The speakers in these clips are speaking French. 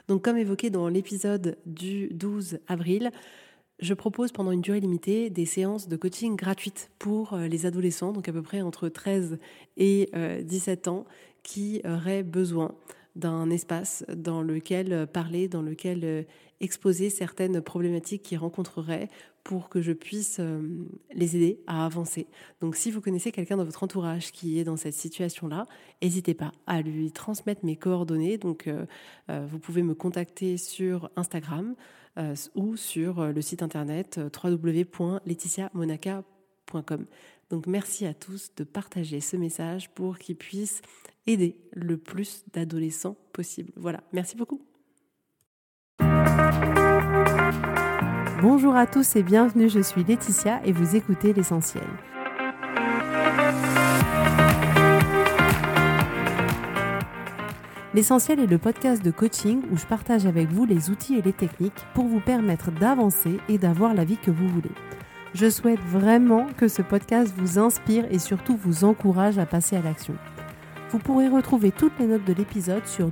Donc comme évoqué dans l'épisode du 12 avril, je propose pendant une durée limitée des séances de coaching gratuites pour les adolescents, donc à peu près entre 13 et 17 ans, qui auraient besoin d'un espace dans lequel parler, dans lequel exposer certaines problématiques qu'ils rencontreraient pour que je puisse les aider à avancer. Donc si vous connaissez quelqu'un dans votre entourage qui est dans cette situation-là, n'hésitez pas à lui transmettre mes coordonnées. Donc vous pouvez me contacter sur Instagram ou sur le site internet www.laetitiamonaca.com. Donc merci à tous de partager ce message pour qu'il puisse aider le plus d'adolescents possible. Voilà, merci beaucoup. Bonjour à tous et bienvenue, je suis Laetitia et vous écoutez L'Essentiel. L'Essentiel est le podcast de coaching où je partage avec vous les outils et les techniques pour vous permettre d'avancer et d'avoir la vie que vous voulez. Je souhaite vraiment que ce podcast vous inspire et surtout vous encourage à passer à l'action. Vous pourrez retrouver toutes les notes de l'épisode sur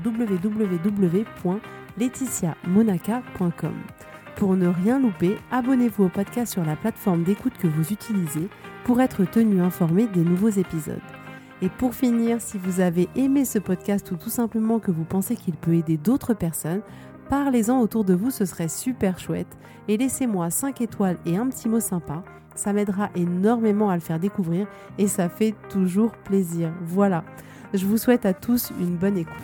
www.laetitiamonaca.com. Pour ne rien louper, abonnez-vous au podcast sur la plateforme d'écoute que vous utilisez pour être tenu informé des nouveaux épisodes. Et pour finir, si vous avez aimé ce podcast ou tout simplement que vous pensez qu'il peut aider d'autres personnes, parlez-en autour de vous, ce serait super chouette. Et laissez-moi 5 étoiles et un petit mot sympa. Ça m'aidera énormément à le faire découvrir et ça fait toujours plaisir. Voilà, je vous souhaite à tous une bonne écoute.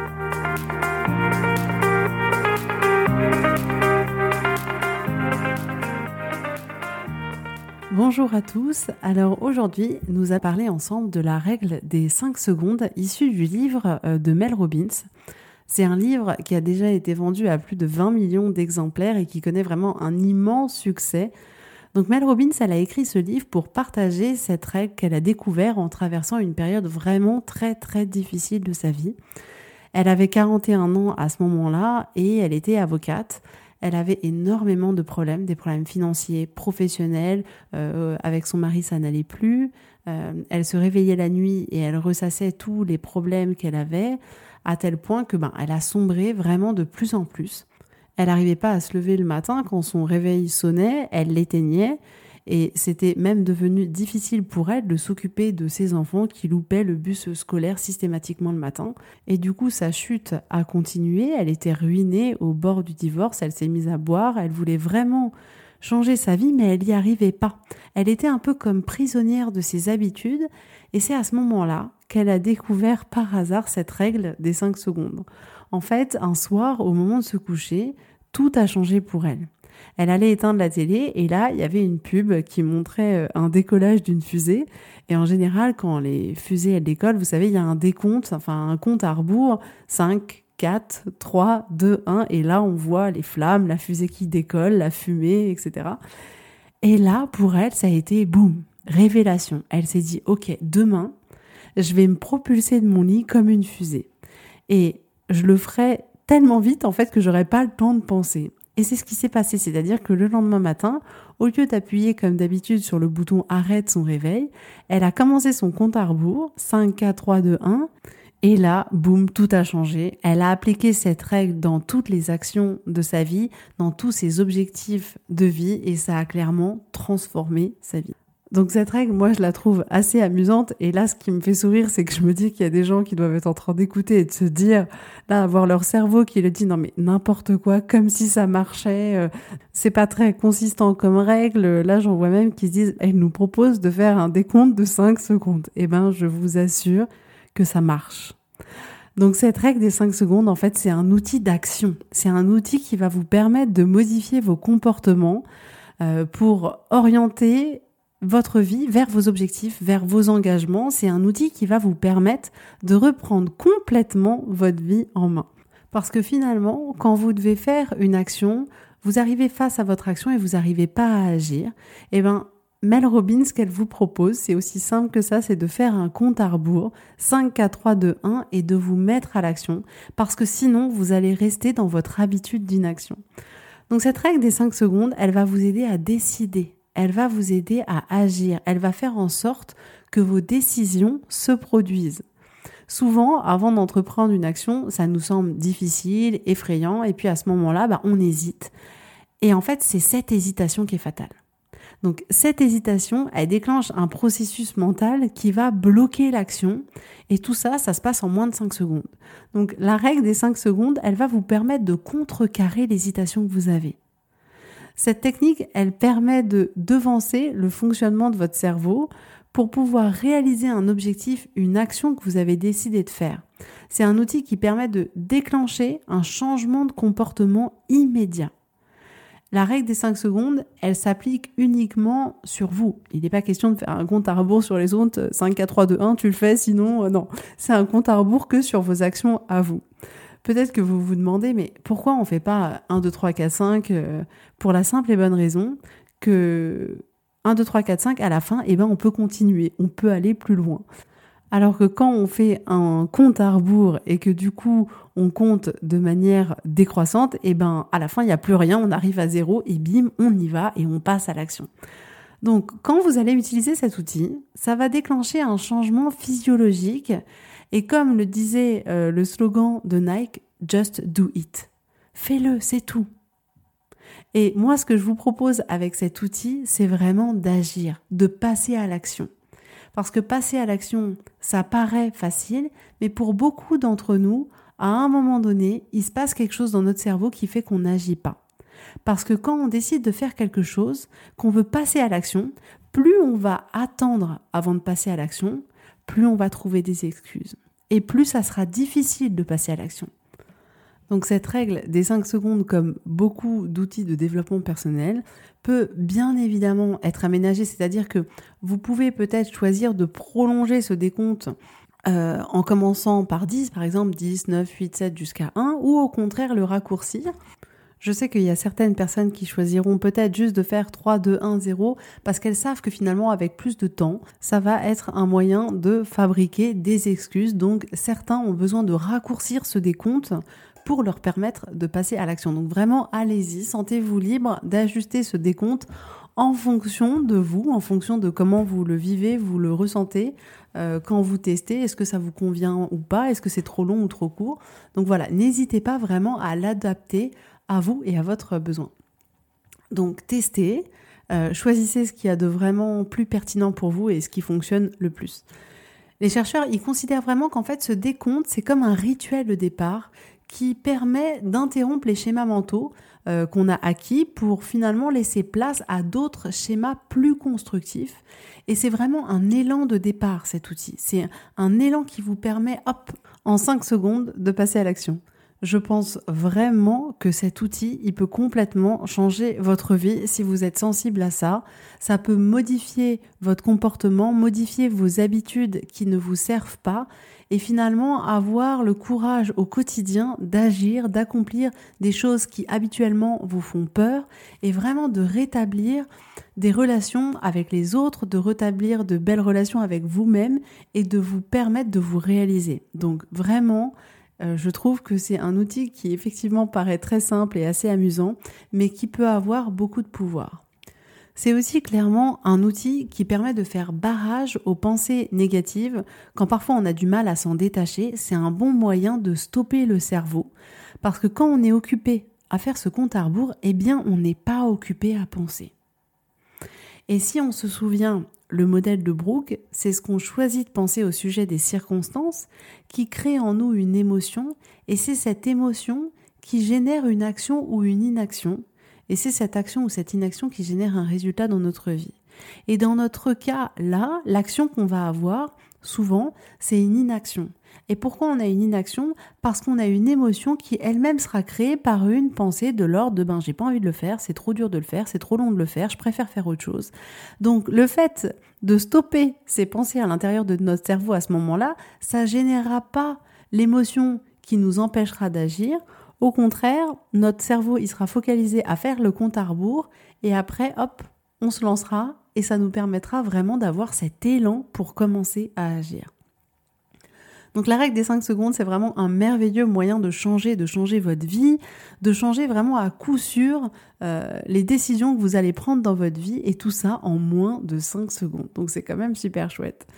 Bonjour à tous, alors aujourd'hui nous allons parler ensemble de la règle des 5 secondes issue du livre de Mel Robbins. C'est un livre qui a déjà été vendu à plus de 20 millions d'exemplaires et qui connaît vraiment un immense succès. Donc Mel Robbins, elle a écrit ce livre pour partager cette règle qu'elle a découverte en traversant une période vraiment très très difficile de sa vie. Elle avait 41 ans à ce moment-là et elle était avocate. Elle avait énormément de problèmes, des problèmes financiers, professionnels. Avec son mari, ça n'allait plus. Elle se réveillait la nuit et elle ressassait tous les problèmes qu'elle avait, à tel point que elle a sombré vraiment de plus en plus. Elle n'arrivait pas à se lever le matin quand son réveil sonnait, elle l'éteignait. Et c'était même devenu difficile pour elle de s'occuper de ses enfants qui loupaient le bus scolaire systématiquement le matin. Et du coup, sa chute a continué, elle était ruinée au bord du divorce, elle s'est mise à boire, elle voulait vraiment changer sa vie, mais elle n'y arrivait pas. Elle était un peu comme prisonnière de ses habitudes, et c'est à ce moment-là qu'elle a découvert par hasard cette règle des 5 secondes. En fait, un soir, au moment de se coucher, tout a changé pour elle. Elle allait éteindre la télé et là, il y avait une pub qui montrait un décollage d'une fusée. Et en général, quand les fusées elles décollent, vous savez, il y a un décompte, enfin un compte à rebours, 5, 4, 3, 2, 1. Et là, on voit les flammes, la fusée qui décolle, la fumée, etc. Et là, pour elle, ça a été boum, révélation. Elle s'est dit, ok, demain, je vais me propulser de mon lit comme une fusée. Et je le ferai tellement vite, en fait, que j'aurai pas le temps de penser. Et c'est ce qui s'est passé, c'est-à-dire que le lendemain matin, au lieu d'appuyer comme d'habitude sur le bouton « Arrête son réveil », elle a commencé son compte à rebours, 5, 4, 3, 2, 1, et là, boum, tout a changé. Elle a appliqué cette règle dans toutes les actions de sa vie, dans tous ses objectifs de vie, et ça a clairement transformé sa vie. Donc cette règle, moi, je la trouve assez amusante. Et là, ce qui me fait sourire, c'est que je me dis qu'il y a des gens qui doivent être en train d'écouter et de se dire, là, avoir leur cerveau qui le dit, non mais n'importe quoi, comme si ça marchait. C'est pas très consistant comme règle. Là, j'en vois même qui se disent, elle nous propose de faire un décompte de 5 secondes. Eh ben, je vous assure que ça marche. Donc cette règle des 5 secondes, en fait, c'est un outil d'action. C'est un outil qui va vous permettre de modifier vos comportements pour orienter votre vie vers vos objectifs, vers vos engagements. C'est un outil qui va vous permettre de reprendre complètement votre vie en main. Parce que finalement, quand vous devez faire une action, vous arrivez face à votre action et vous n'arrivez pas à agir, eh ben, Mel Robbins, ce qu'elle vous propose, c'est aussi simple que ça, c'est de faire un compte à rebours, 5, 4, 3, 2, 1, et de vous mettre à l'action, parce que sinon, vous allez rester dans votre habitude d'inaction. Donc cette règle des 5 secondes, elle va vous aider à décider. Elle va vous aider à agir. Elle va faire en sorte que vos décisions se produisent. Souvent, avant d'entreprendre une action, ça nous semble difficile, effrayant, et puis à ce moment-là, on hésite. Et en fait, c'est cette hésitation qui est fatale. Donc cette hésitation, elle déclenche un processus mental qui va bloquer l'action et tout ça, ça se passe en moins de 5 secondes. Donc la règle des 5 secondes, elle va vous permettre de contrecarrer l'hésitation que vous avez. Cette technique, elle permet de devancer le fonctionnement de votre cerveau pour pouvoir réaliser un objectif, une action que vous avez décidé de faire. C'est un outil qui permet de déclencher un changement de comportement immédiat. La règle des 5 secondes, elle s'applique uniquement sur vous. Il n'est pas question de faire un compte à rebours sur les autres, 5, 4, 3, 2, 1, tu le fais, sinon, non. C'est un compte à rebours que sur vos actions à vous. Peut-être que vous vous demandez, mais pourquoi on ne fait pas 1, 2, 3, 4, 5 pour la simple et bonne raison que 1, 2, 3, 4, 5, à la fin, on peut continuer, on peut aller plus loin. Alors que quand on fait un compte à rebours et que du coup on compte de manière décroissante, à la fin il n'y a plus rien, on arrive à 0 et bim, on y va et on passe à l'action. Donc quand vous allez utiliser cet outil, ça va déclencher un changement physiologique et comme le disait le slogan de Nike, just do it. Fais-le, c'est tout. Et moi ce que je vous propose avec cet outil, c'est vraiment d'agir, de passer à l'action. Parce que passer à l'action, ça paraît facile, mais pour beaucoup d'entre nous, à un moment donné, il se passe quelque chose dans notre cerveau qui fait qu'on n'agit pas. Parce que quand on décide de faire quelque chose, qu'on veut passer à l'action, plus on va attendre avant de passer à l'action, plus on va trouver des excuses. Et plus ça sera difficile de passer à l'action. Donc cette règle des 5 secondes, comme beaucoup d'outils de développement personnel, peut bien évidemment être aménagée, c'est-à-dire que vous pouvez peut-être choisir de prolonger ce décompte en commençant par 10, par exemple 10, 9, 8, 7 jusqu'à 1, ou au contraire le raccourcir. Je sais qu'il y a certaines personnes qui choisiront peut-être juste de faire 3, 2, 1, 0 parce qu'elles savent que finalement avec plus de temps, ça va être un moyen de fabriquer des excuses. Donc certains ont besoin de raccourcir ce décompte pour leur permettre de passer à l'action. Donc vraiment, allez-y, sentez-vous libre d'ajuster ce décompte en fonction de vous, en fonction de comment vous le vivez, vous le ressentez quand vous testez. Est-ce que ça vous convient ou pas? Est-ce que c'est trop long ou trop court? Donc voilà, n'hésitez pas vraiment à l'adapter à vous et à votre besoin. Donc testez, choisissez ce qu'il y a de vraiment plus pertinent pour vous et ce qui fonctionne le plus. Les chercheurs, ils considèrent vraiment qu'en fait, ce décompte, c'est comme un rituel de départ qui permet d'interrompre les schémas mentaux qu'on a acquis pour finalement laisser place à d'autres schémas plus constructifs. Et c'est vraiment un élan de départ, cet outil. C'est un élan qui vous permet, en 5 secondes, de passer à l'action. Je pense vraiment que cet outil, il peut complètement changer votre vie si vous êtes sensible à ça. Ça peut modifier votre comportement, modifier vos habitudes qui ne vous servent pas et finalement avoir le courage au quotidien d'agir, d'accomplir des choses qui habituellement vous font peur et vraiment de rétablir des relations avec les autres, de rétablir de belles relations avec vous-même et de vous permettre de vous réaliser. Donc vraiment, je trouve que c'est un outil qui effectivement paraît très simple et assez amusant, mais qui peut avoir beaucoup de pouvoir. C'est aussi clairement un outil qui permet de faire barrage aux pensées négatives. Quand parfois on a du mal à s'en détacher, c'est un bon moyen de stopper le cerveau. Parce que quand on est occupé à faire ce compte à rebours, on n'est pas occupé à penser. Et si on se souvient, le modèle de Brooke, c'est ce qu'on choisit de penser au sujet des circonstances qui crée en nous une émotion et c'est cette émotion qui génère une action ou une inaction et c'est cette action ou cette inaction qui génère un résultat dans notre vie. Et dans notre cas, là, l'action qu'on va avoir, souvent, c'est une inaction. Et pourquoi on a une inaction? Parce qu'on a une émotion qui elle-même sera créée par une pensée de l'ordre de j'ai pas envie de le faire, c'est trop dur de le faire, c'est trop long de le faire, je préfère faire autre chose. Donc le fait de stopper ces pensées à l'intérieur de notre cerveau à ce moment-là, ça générera pas l'émotion qui nous empêchera d'agir. Au contraire, notre cerveau il sera focalisé à faire le compte à rebours et après, on se lancera et ça nous permettra vraiment d'avoir cet élan pour commencer à agir. Donc la règle des 5 secondes, c'est vraiment un merveilleux moyen de changer votre vie, de changer vraiment à coup sûr les décisions que vous allez prendre dans votre vie et tout ça en moins de 5 secondes. Donc c'est quand même super chouette.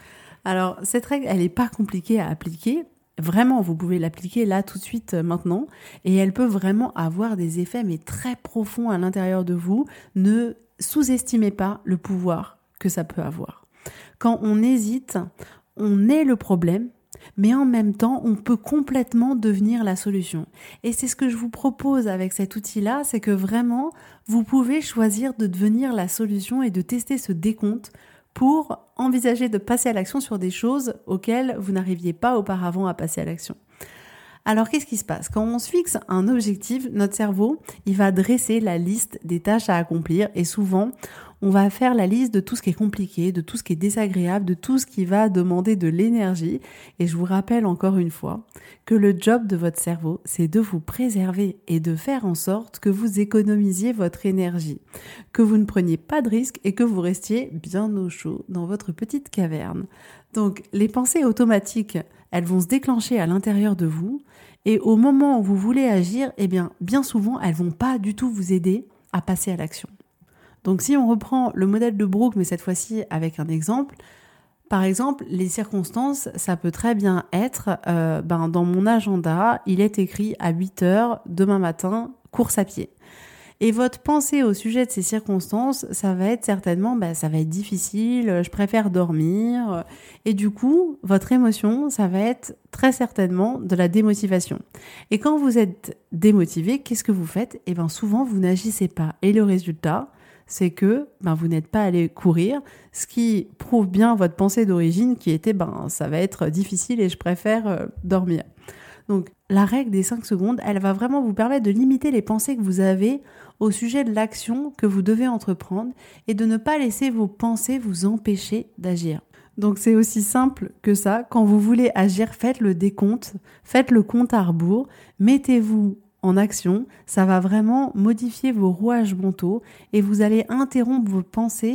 Alors, cette règle, elle n'est pas compliquée à appliquer. Vraiment, vous pouvez l'appliquer là tout de suite maintenant et elle peut vraiment avoir des effets mais très profonds à l'intérieur de vous. Ne sous-estimez pas le pouvoir que ça peut avoir. Quand on hésite, on est le problème, mais en même temps, on peut complètement devenir la solution. Et c'est ce que je vous propose avec cet outil-là, c'est que vraiment, vous pouvez choisir de devenir la solution et de tester ce décompte pour envisager de passer à l'action sur des choses auxquelles vous n'arriviez pas auparavant à passer à l'action. Alors, qu'est-ce qui se passe? Quand on se fixe un objectif, notre cerveau, il va dresser la liste des tâches à accomplir et souvent, on va faire la liste de tout ce qui est compliqué, de tout ce qui est désagréable, de tout ce qui va demander de l'énergie. Et je vous rappelle encore une fois que le job de votre cerveau, c'est de vous préserver et de faire en sorte que vous économisiez votre énergie, que vous ne preniez pas de risques et que vous restiez bien au chaud dans votre petite caverne. Donc, les pensées automatiques, elles vont se déclencher à l'intérieur de vous et au moment où vous voulez agir, eh bien souvent, elles vont pas du tout vous aider à passer à l'action. Donc si on reprend le modèle de Brooke, mais cette fois-ci avec un exemple, par exemple, les circonstances, ça peut très bien être, dans mon agenda, il est écrit à 8h, demain matin, course à pied. Et votre pensée au sujet de ces circonstances, ça va être certainement, ça va être difficile, je préfère dormir. Et du coup, votre émotion, ça va être très certainement de la démotivation. Et quand vous êtes démotivé, qu'est-ce que vous faites? Eh bien, souvent, vous n'agissez pas. Et le résultat, c'est que vous n'êtes pas allé courir, ce qui prouve bien votre pensée d'origine qui était ça va être difficile et je préfère dormir. Donc la règle des 5 secondes, elle va vraiment vous permettre de limiter les pensées que vous avez au sujet de l'action que vous devez entreprendre et de ne pas laisser vos pensées vous empêcher d'agir. Donc c'est aussi simple que ça, quand vous voulez agir, faites le décompte, faites le compte à rebours, mettez-vous en action, ça va vraiment modifier vos rouages mentaux et vous allez interrompre votre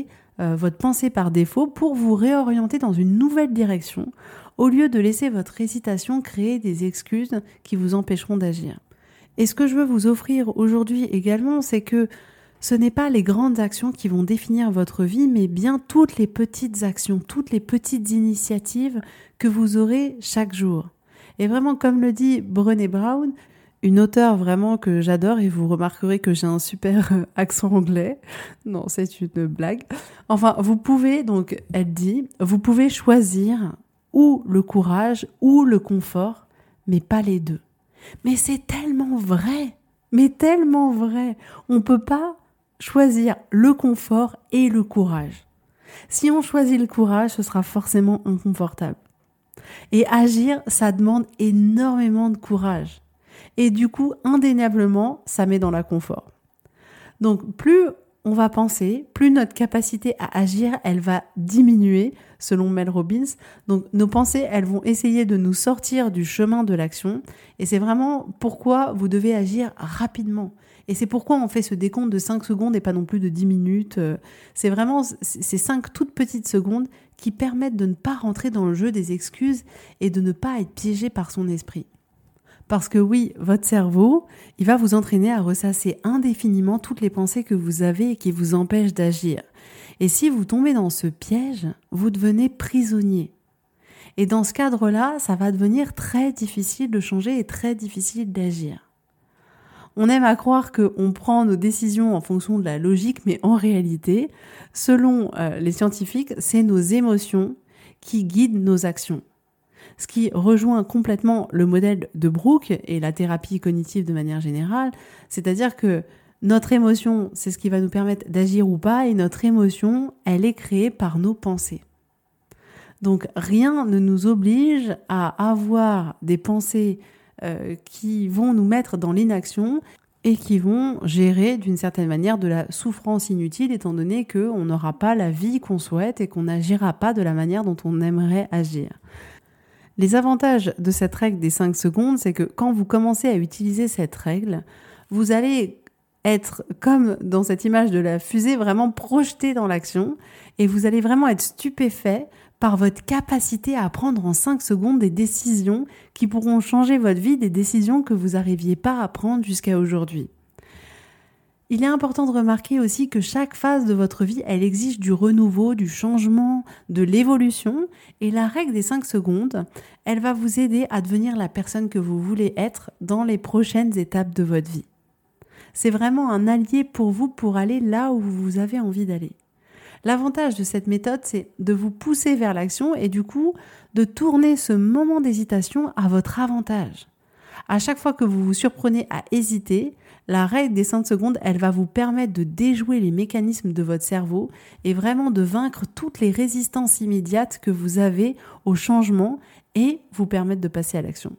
pensée par défaut pour vous réorienter dans une nouvelle direction au lieu de laisser votre hésitation créer des excuses qui vous empêcheront d'agir. Et ce que je veux vous offrir aujourd'hui également, c'est que ce n'est pas les grandes actions qui vont définir votre vie, mais bien toutes les petites actions, toutes les petites initiatives que vous aurez chaque jour. Et vraiment, comme le dit Brené Brown, une auteure vraiment que j'adore et vous remarquerez que j'ai un super accent anglais. Non, c'est une blague. Enfin, vous pouvez, donc elle dit, vous pouvez choisir ou le courage ou le confort, mais pas les deux. Mais c'est tellement vrai, mais tellement vrai. On ne peut pas choisir le confort et le courage. Si on choisit le courage, ce sera forcément inconfortable. Et agir, ça demande énormément de courage. Et du coup, indéniablement, ça met dans la confort. Donc, plus on va penser, plus notre capacité à agir, elle va diminuer, selon Mel Robbins. Donc, nos pensées, elles vont essayer de nous sortir du chemin de l'action. Et c'est vraiment pourquoi vous devez agir rapidement. Et c'est pourquoi on fait ce décompte de 5 secondes et pas non plus de 10 minutes. C'est vraiment ces 5 toutes petites secondes qui permettent de ne pas rentrer dans le jeu des excuses et de ne pas être piégé par son esprit. Parce que oui, votre cerveau, il va vous entraîner à ressasser indéfiniment toutes les pensées que vous avez et qui vous empêchent d'agir. Et si vous tombez dans ce piège, vous devenez prisonnier. Et dans ce cadre-là, ça va devenir très difficile de changer et très difficile d'agir. On aime à croire qu'on prend nos décisions en fonction de la logique, mais en réalité, selon les scientifiques, c'est nos émotions qui guident nos actions. Ce qui rejoint complètement le modèle de Brooke et la thérapie cognitive de manière générale, c'est-à-dire que notre émotion, c'est ce qui va nous permettre d'agir ou pas, et notre émotion, elle est créée par nos pensées. Donc rien ne nous oblige à avoir des pensées qui vont nous mettre dans l'inaction et qui vont gérer d'une certaine manière de la souffrance inutile, étant donné qu'on n'aura pas la vie qu'on souhaite et qu'on n'agira pas de la manière dont on aimerait agir. Les avantages de cette règle des 5 secondes, c'est que quand vous commencez à utiliser cette règle, vous allez être comme dans cette image de la fusée, vraiment projeté dans l'action et vous allez vraiment être stupéfait par votre capacité à prendre en 5 secondes des décisions qui pourront changer votre vie, des décisions que vous n'arriviez pas à prendre jusqu'à aujourd'hui. Il est important de remarquer aussi que chaque phase de votre vie, elle exige du renouveau, du changement, de l'évolution. Et la règle des 5 secondes, elle va vous aider à devenir la personne que vous voulez être dans les prochaines étapes de votre vie. C'est vraiment un allié pour vous pour aller là où vous avez envie d'aller. L'avantage de cette méthode, c'est de vous pousser vers l'action et du coup, de tourner ce moment d'hésitation à votre avantage. À chaque fois que vous vous surprenez à hésiter, la règle des 5 secondes, elle va vous permettre de déjouer les mécanismes de votre cerveau et vraiment de vaincre toutes les résistances immédiates que vous avez au changement et vous permettre de passer à l'action.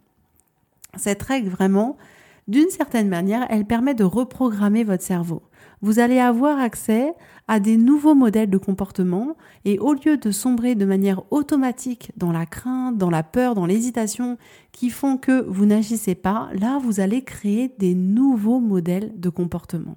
Cette règle, vraiment, d'une certaine manière, elle permet de reprogrammer votre cerveau. Vous allez avoir accès à des nouveaux modèles de comportement et au lieu de sombrer de manière automatique dans la crainte, dans la peur, dans l'hésitation qui font que vous n'agissez pas, là vous allez créer des nouveaux modèles de comportement.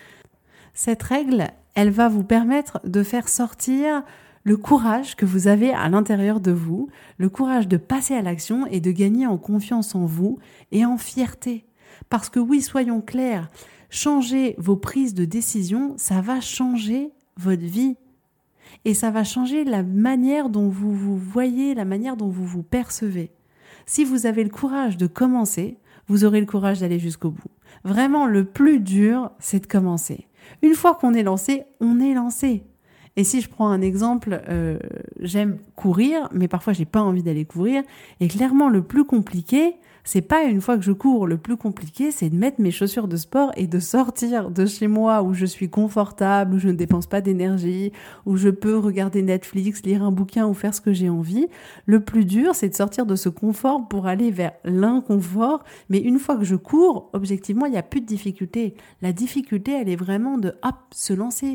Cette règle, elle va vous permettre de faire sortir le courage que vous avez à l'intérieur de vous, le courage de passer à l'action et de gagner en confiance en vous et en fierté. Parce que oui, soyons clairs, changer vos prises de décision, ça va changer votre vie. Et ça va changer la manière dont vous vous voyez, la manière dont vous vous percevez. Si vous avez le courage de commencer, vous aurez le courage d'aller jusqu'au bout. Vraiment, le plus dur, c'est de commencer. Une fois qu'on est lancé, on est lancé. Et si je prends un exemple, j'aime courir, mais parfois j'ai pas envie d'aller courir. Et clairement, le plus compliqué, c'est pas une fois que je cours. Le plus compliqué, c'est de mettre mes chaussures de sport et de sortir de chez moi où je suis confortable, où je ne dépense pas d'énergie, où je peux regarder Netflix, lire un bouquin ou faire ce que j'ai envie. Le plus dur, c'est de sortir de ce confort pour aller vers l'inconfort. Mais une fois que je cours, objectivement, il n'y a plus de difficulté. La difficulté, elle est vraiment de se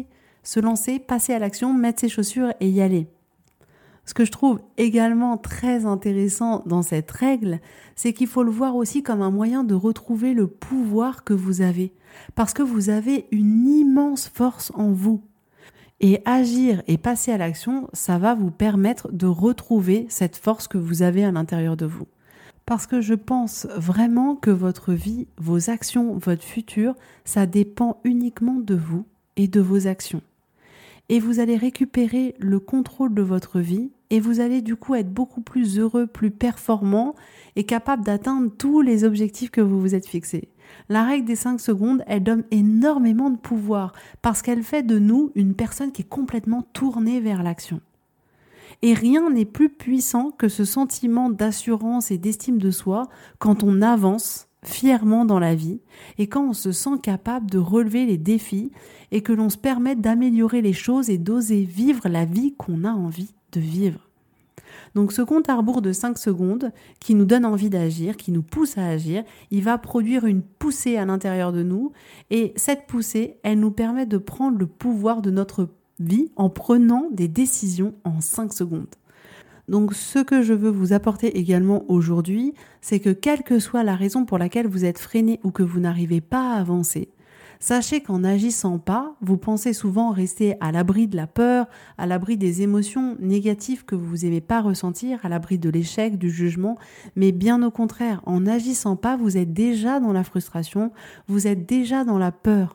lancer, passer à l'action, mettre ses chaussures et y aller. Ce que je trouve également très intéressant dans cette règle, c'est qu'il faut le voir aussi comme un moyen de retrouver le pouvoir que vous avez. Parce que vous avez une immense force en vous. Et agir et passer à l'action, ça va vous permettre de retrouver cette force que vous avez à l'intérieur de vous. Parce que je pense vraiment que votre vie, vos actions, votre futur, ça dépend uniquement de vous et de vos actions. Et vous allez récupérer le contrôle de votre vie et vous allez du coup être beaucoup plus heureux, plus performant et capable d'atteindre tous les objectifs que vous vous êtes fixés. La règle des 5 secondes, elle donne énormément de pouvoir parce qu'elle fait de nous une personne qui est complètement tournée vers l'action. Et rien n'est plus puissant que ce sentiment d'assurance et d'estime de soi quand on avance fièrement dans la vie et quand on se sent capable de relever les défis et que l'on se permet d'améliorer les choses et d'oser vivre la vie qu'on a envie de vivre. Donc ce compte à rebours de 5 secondes qui nous donne envie d'agir, qui nous pousse à agir, il va produire une poussée à l'intérieur de nous et cette poussée, elle nous permet de prendre le pouvoir de notre vie en prenant des décisions en 5 secondes. Donc ce que je veux vous apporter également aujourd'hui, c'est que quelle que soit la raison pour laquelle vous êtes freiné ou que vous n'arrivez pas à avancer, sachez qu'en n'agissant pas, vous pensez souvent rester à l'abri de la peur, à l'abri des émotions négatives que vous n'aimez pas ressentir, à l'abri de l'échec, du jugement, mais bien au contraire, en n'agissant pas, vous êtes déjà dans la frustration, vous êtes déjà dans la peur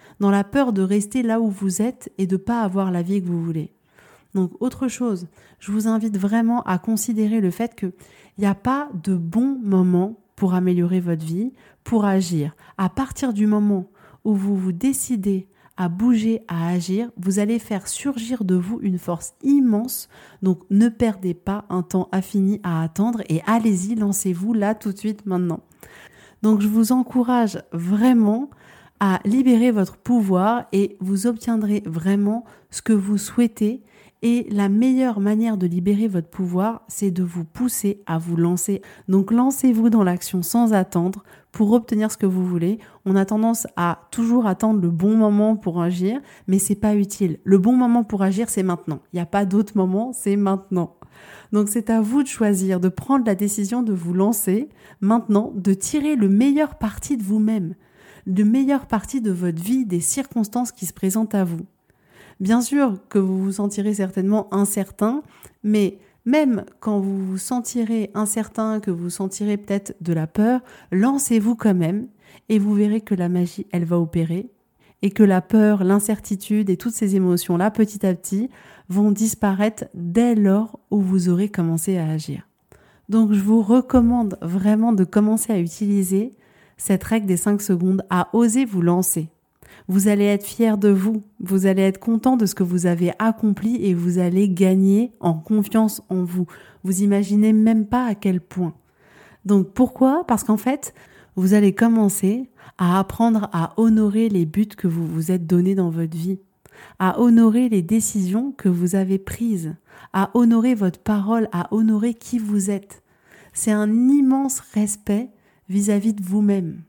de rester là où vous êtes et de ne pas avoir la vie que vous voulez. Donc autre chose, je vous invite vraiment à considérer le fait qu'il n'y a pas de bon moment pour améliorer votre vie, pour agir. À partir du moment où vous vous décidez à bouger, à agir, vous allez faire surgir de vous une force immense. Donc ne perdez pas un temps infini à attendre et allez-y, lancez-vous là tout de suite maintenant. Donc je vous encourage vraiment à libérer votre pouvoir et vous obtiendrez vraiment ce que vous souhaitez. Et la meilleure manière de libérer votre pouvoir, c'est de vous pousser à vous lancer. Donc lancez-vous dans l'action sans attendre pour obtenir ce que vous voulez. On a tendance à toujours attendre le bon moment pour agir, mais c'est pas utile. Le bon moment pour agir, c'est maintenant. Il n'y a pas d'autre moment, c'est maintenant. Donc c'est à vous de choisir, de prendre la décision de vous lancer maintenant, de tirer le meilleur parti de vous-même, le meilleur parti de votre vie, des circonstances qui se présentent à vous. Bien sûr que vous vous sentirez certainement incertain, mais même quand vous vous sentirez incertain, que vous sentirez peut-être de la peur, lancez-vous quand même et vous verrez que la magie, elle va opérer et que la peur, l'incertitude et toutes ces émotions-là, petit à petit, vont disparaître dès lors où vous aurez commencé à agir. Donc je vous recommande vraiment de commencer à utiliser cette règle des 5 secondes, à oser vous lancer. Vous allez être fier de vous, vous allez être content de ce que vous avez accompli et vous allez gagner en confiance en vous. Vous imaginez même pas à quel point. Donc pourquoi ? Parce qu'en fait, vous allez commencer à apprendre à honorer les buts que vous vous êtes donnés dans votre vie, à honorer les décisions que vous avez prises, à honorer votre parole, à honorer qui vous êtes. C'est un immense respect vis-à-vis de vous-même.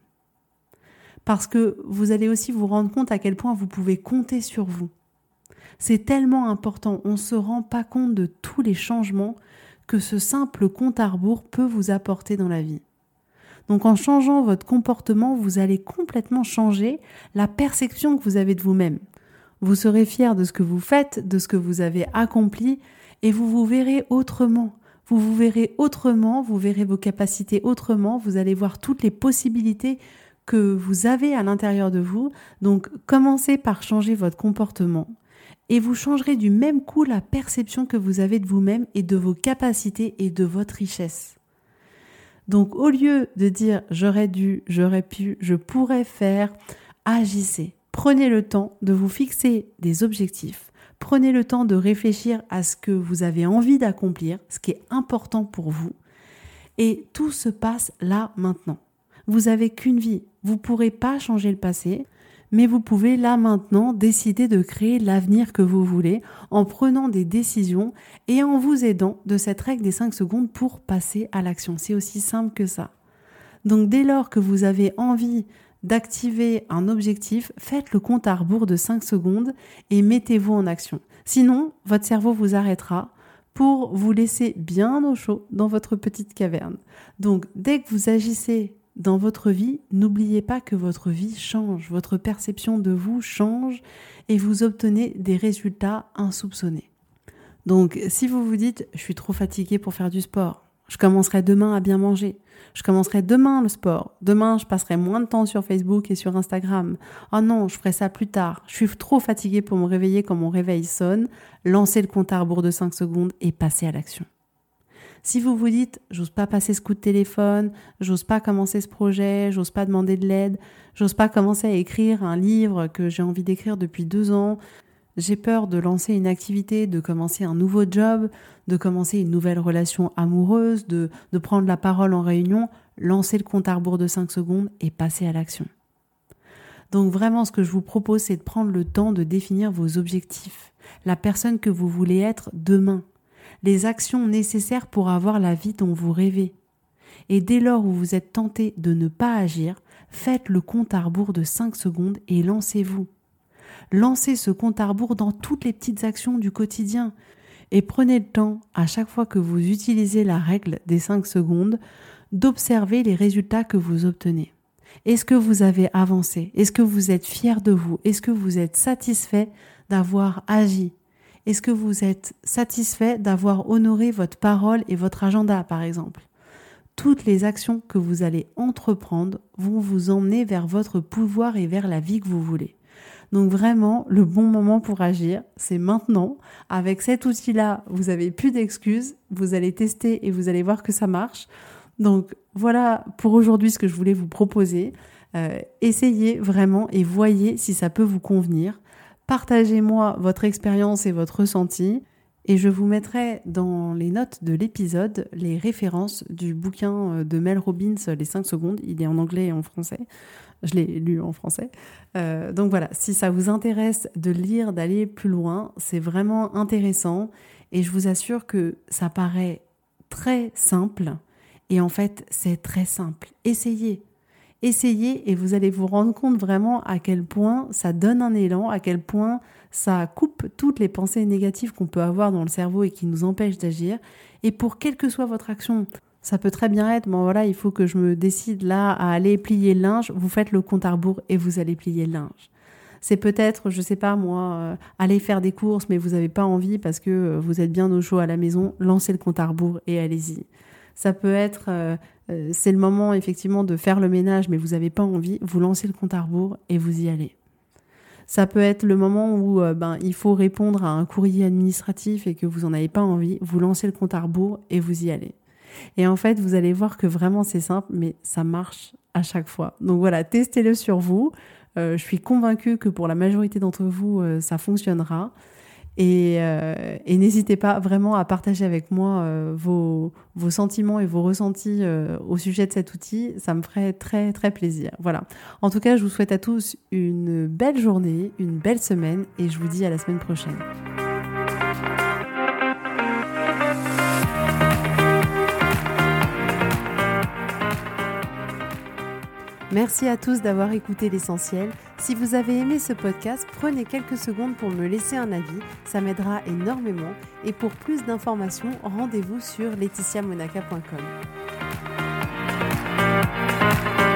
Parce que vous allez aussi vous rendre compte à quel point vous pouvez compter sur vous. C'est tellement important, on ne se rend pas compte de tous les changements que ce simple compte à rebours peut vous apporter dans la vie. Donc en changeant votre comportement, vous allez complètement changer la perception que vous avez de vous-même. Vous serez fier de ce que vous faites, de ce que vous avez accompli, et vous vous verrez autrement. Vous vous verrez autrement, vous verrez vos capacités autrement, vous allez voir toutes les possibilités que vous avez à l'intérieur de vous. Donc commencez par changer votre comportement et vous changerez du même coup la perception que vous avez de vous-même et de vos capacités et de votre richesse. Donc au lieu de dire j'aurais dû, j'aurais pu, je pourrais faire, agissez. Prenez le temps de vous fixer des objectifs. Prenez le temps de réfléchir à ce que vous avez envie d'accomplir, ce qui est important pour vous. Et tout se passe là maintenant. Vous n'avez qu'une vie. Vous ne pourrez pas changer le passé, mais vous pouvez là maintenant décider de créer l'avenir que vous voulez en prenant des décisions et en vous aidant de cette règle des 5 secondes pour passer à l'action. C'est aussi simple que ça. Donc dès lors que vous avez envie d'activer un objectif, faites le compte à rebours de 5 secondes et mettez-vous en action. Sinon, votre cerveau vous arrêtera pour vous laisser bien au chaud dans votre petite caverne. Donc dès que vous agissez dans votre vie, n'oubliez pas que votre vie change, votre perception de vous change et vous obtenez des résultats insoupçonnés. Donc, si vous vous dites « je suis trop fatiguée pour faire du sport », je commencerai demain à bien manger, je commencerai demain le sport, demain je passerai moins de temps sur Facebook et sur Instagram, oh non, je ferai ça plus tard, je suis trop fatiguée pour me réveiller quand mon réveil sonne, lancez le compte à rebours de 5 secondes et passez à l'action. Si vous vous dites, j'ose pas passer ce coup de téléphone, j'ose pas commencer ce projet, j'ose pas demander de l'aide, j'ose pas commencer à écrire un livre que j'ai envie d'écrire depuis 2 ans, j'ai peur de lancer une activité, de commencer un nouveau job, de commencer une nouvelle relation amoureuse, de prendre la parole en réunion, lancez le compte à rebours de 5 secondes et passez à l'action. Donc vraiment, ce que je vous propose, c'est de prendre le temps de définir vos objectifs, la personne que vous voulez être demain, les actions nécessaires pour avoir la vie dont vous rêvez. Et dès lors où vous êtes tenté de ne pas agir, faites le compte à rebours de 5 secondes et lancez-vous. Lancez ce compte à rebours dans toutes les petites actions du quotidien et prenez le temps, à chaque fois que vous utilisez la règle des 5 secondes, d'observer les résultats que vous obtenez. Est-ce que vous avez avancé ? Est-ce que vous êtes fier de vous ? Est-ce que vous êtes satisfait d'avoir agi ? Est-ce que vous êtes satisfait d'avoir honoré votre parole et votre agenda, par exemple ? Toutes les actions que vous allez entreprendre vont vous emmener vers votre pouvoir et vers la vie que vous voulez. Donc vraiment, le bon moment pour agir, c'est maintenant. Avec cet outil-là, vous n'avez plus d'excuses, vous allez tester et vous allez voir que ça marche. Donc voilà pour aujourd'hui ce que je voulais vous proposer. Essayez vraiment et voyez si ça peut vous convenir. Partagez-moi votre expérience et votre ressenti et je vous mettrai dans les notes de l'épisode les références du bouquin de Mel Robbins, Les 5 secondes. Il est en anglais et en français. Je l'ai lu en français. Donc voilà, si ça vous intéresse de lire, d'aller plus loin, c'est vraiment intéressant et je vous assure que ça paraît très simple et en fait, c'est très simple. Essayez et vous allez vous rendre compte vraiment à quel point ça donne un élan, à quel point ça coupe toutes les pensées négatives qu'on peut avoir dans le cerveau et qui nous empêchent d'agir. Et pour quelle que soit votre action, ça peut très bien être, bon voilà, il faut que je me décide là à aller plier le linge, vous faites le compte à rebours et vous allez plier le linge. C'est peut-être, je sais pas moi, aller faire des courses mais vous n'avez pas envie parce que vous êtes bien au chaud à la maison, lancez le compte à rebours et allez-y. Ça peut être, c'est le moment effectivement de faire le ménage mais vous n'avez pas envie, vous lancez le compte à rebours et vous y allez. Ça peut être le moment où il faut répondre à un courrier administratif et que vous n'en avez pas envie. Vous lancez le compte à rebours et vous y allez. Et en fait, vous allez voir que vraiment c'est simple, mais ça marche à chaque fois. Donc voilà, testez-le sur vous. Je suis convaincue que pour la majorité d'entre vous, ça fonctionnera. Et n'hésitez pas vraiment à partager avec moi vos sentiments et vos ressentis au sujet de cet outil. Ça me ferait très, très plaisir. Voilà. En tout cas, je vous souhaite à tous une belle journée, une belle semaine et je vous dis à la semaine prochaine. Merci à tous d'avoir écouté l'essentiel. Si vous avez aimé ce podcast, prenez quelques secondes pour me laisser un avis, ça m'aidera énormément. Et pour plus d'informations, rendez-vous sur laetitiamonaca.com.